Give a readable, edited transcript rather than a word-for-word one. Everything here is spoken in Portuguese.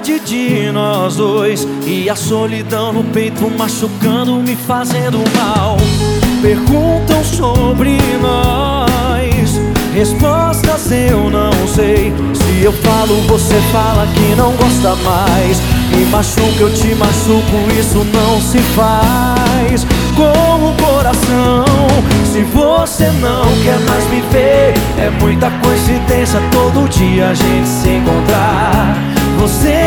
saudade de nós dois e a solidão no peito machucando, me fazendo mal. Perguntam sobre nós, respostas eu não sei. Se eu falo, você fala que não gosta mais. Me machuca, eu te machuco, isso não se faz com o coração. Se você não quer mais me ver, é muita coincidência todo dia a gente se encontrar. Você